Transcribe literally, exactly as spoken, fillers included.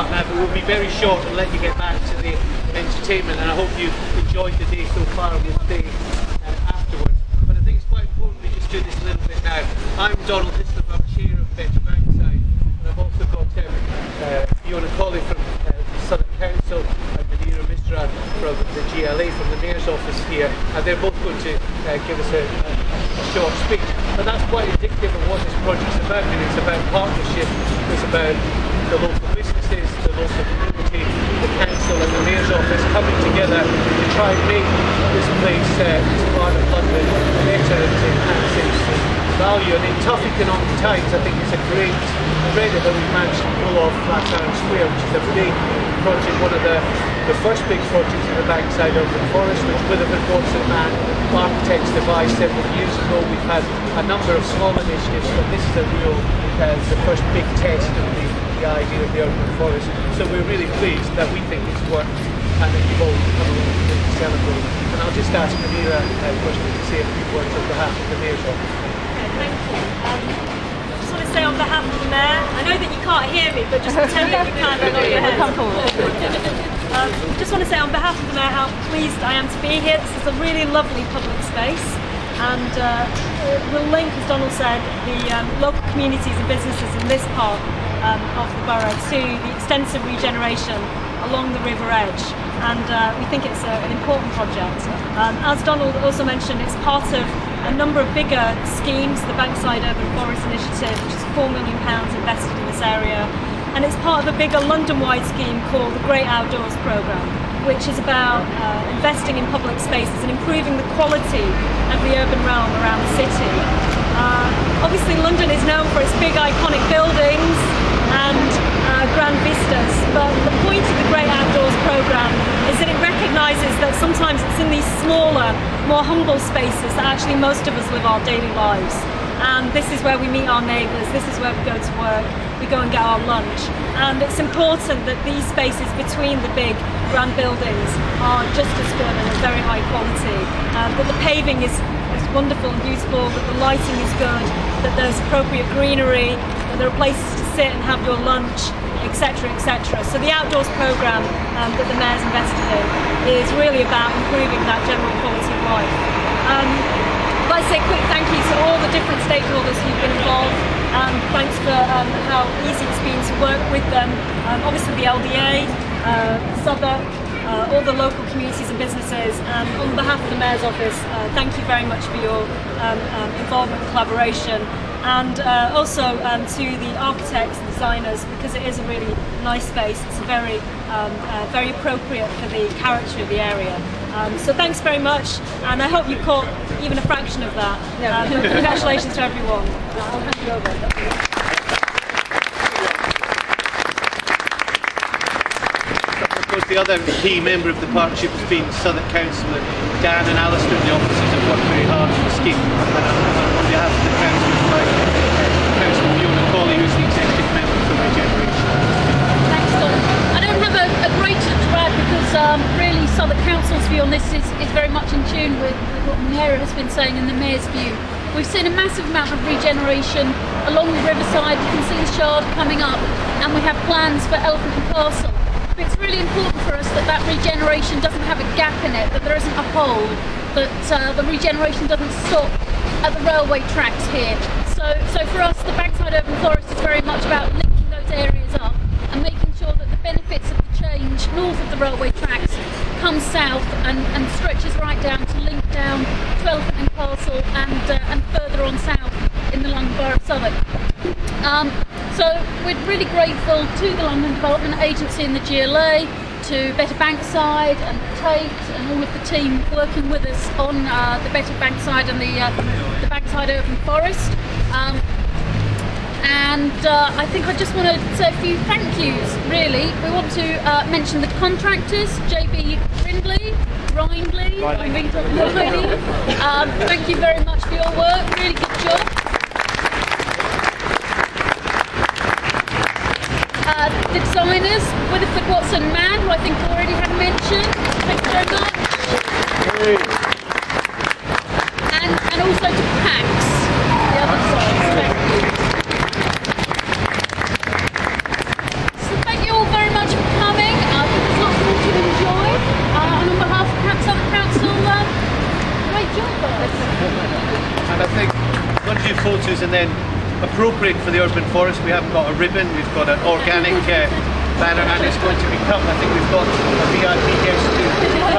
but uh, we'll be very short and let you get back to the entertainment, and I hope you've enjoyed the day so far and will stay uh, afterwards. But I think it's quite important we just do this a little bit now. I'm Donald Hislop, I'm chair of Better Bankside, and I've also got um, uh, Fiona Colley from uh, Southwark Council and Manira Misra from the G L A, from the Mayor's office here, and they're both going to uh, give us a, a short speech. But that's quite indicative of what this project's about, and it's about partnership, it's about the local businesses, the local community, the council and the Mayor's office coming together to try and make this place, uh, this part of London, better and to enhance its value. And in tough economic times, I think it's a great credit that we've managed to pull off Flatiron Square, which is a big project, one of the, the first big projects in the Bankside Urban Forest, which Witherford Watson and architects devised several years ago. We've had a number of small initiatives, but this is a real, uh, the first big test of the, the idea of the urban forest. So we're really pleased that we think it's worked and that you've all come along to celebrate. And I'll just ask Manira uh, first to say a few words on behalf of the Mayor's office. Okay, thank you. Um, I just want to say on behalf of the Mayor, I know that you can't hear me, but just pretend that you can and nod your head. Um, just want to say on behalf of the Mayor how pleased I am to be here. This is a really lovely public space, and uh, we'll link, as Donald said, the um, local communities and businesses in this part um, of the borough to the extensive regeneration along the river edge, and uh, we think it's a, an important project. Um, as Donald also mentioned, it's part of a number of bigger schemes, the Bankside Urban Forest Initiative, which is four million pounds invested in this area, and it's part of a bigger London-wide scheme called the Great Outdoors Programme, which is about uh, investing in public spaces and improving the quality of the urban realm around the city. Uh, obviously London is known for its big iconic buildings and uh, grand vistas, but the point of the Great Outdoors Programme is that it recognises that sometimes it's in these smaller, more humble spaces that actually most of us live our daily lives. And this is where we meet our neighbours, this is where we go to work, we go and get our lunch. And it's important that these spaces between the big grand buildings are just as good and of very high quality. Um, that the paving is, is wonderful and beautiful, that the lighting is good, that there's appropriate greenery, that there are places to sit and have your lunch, et cetera, et cetera. So the outdoors programme um, that the Mayor's invested in is really about improving that general quality of life. Um, I'd like to say a quick thank you to all the different stakeholders who've been involved. Um, thanks for um, how easy it's been to work with them. Um, obviously the L D A, uh, Southwark, uh, all the local communities and businesses, and on behalf of the Mayor's office, uh, thank you very much for your um, um, involvement and collaboration. And uh, also um, to the architects and designers, because it is a really nice space. It's very, um, uh, very appropriate for the character of the area. Um, so thanks very much, and I hope you caught even a fraction of that. Um, congratulations to everyone. I'll hand you over. Of course, the other key member of the partnership has been Southwark Council, and Dan and Alistair in the offices have worked very hard on the scheme. And on behalf of the council, like Councillor Fiona Colley, who's the executive member for Regeneration. Thanks, Don. I don't have a, a great deal to add because um, really Southwark Council's view on this is, is very much in tune with, with what Manira has been saying and the Mayor's view. We've seen a massive amount of regeneration along the riverside. You can see the Shard coming up, and we have plans for Elephant and Castle. But it's really important for us that that regeneration doesn't have a gap in it, that there isn't a hole, that uh, the regeneration doesn't stop at the railway tracks here. So, so for us, the Bankside Urban Forest is very much about linking those areas up and making sure that the benefits of the change north of the railway tracks come south and, and stretches right down to link down to Elephant and Castle and, uh, and further on south in the London Borough of Southwark. Um, so we're really grateful to the London Development Agency and the G L A, to Better Bankside and Tate and all of the team working with us on uh, the Better Bankside and the, uh, the Bankside Urban Forest. Um, and uh, I think I just want to say a few thank yous, really. We want to uh, mention the contractors, J B Rindley, Rindley, Rindley. Um, thank you very much for your work, really good job. Uh, the designers, Witherford Watson Mann, who I think already had mentioned, thank you very much. And, and also to PAX, the other side, thank you. So thank you all very much. going to do photos and then appropriate for the urban forest. We haven't got a ribbon, we've got an organic uh, banner, and it's going to become, I think we've got a V I P guest to